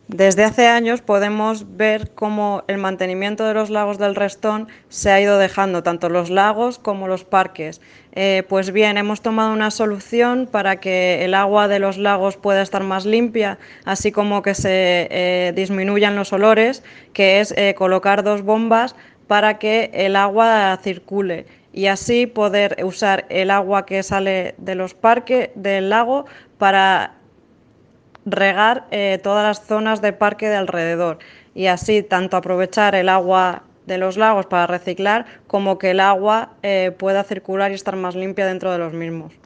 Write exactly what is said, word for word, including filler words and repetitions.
Desde hace años podemos ver cómo el mantenimiento de los lagos del Restón se ha ido dejando, tanto los lagos como los parques. Eh, pues bien, hemos tomado una solución para que el agua de los lagos pueda estar más limpia, así como que se eh, disminuyan los olores, que es eh, colocar dos bombas para que el agua circule y así poder usar el agua que sale de los parques, del lago, para regar eh, todas las zonas de parque de alrededor y así tanto aprovechar el agua de los lagos para reciclar como que el agua eh, pueda circular y estar más limpia dentro de los mismos.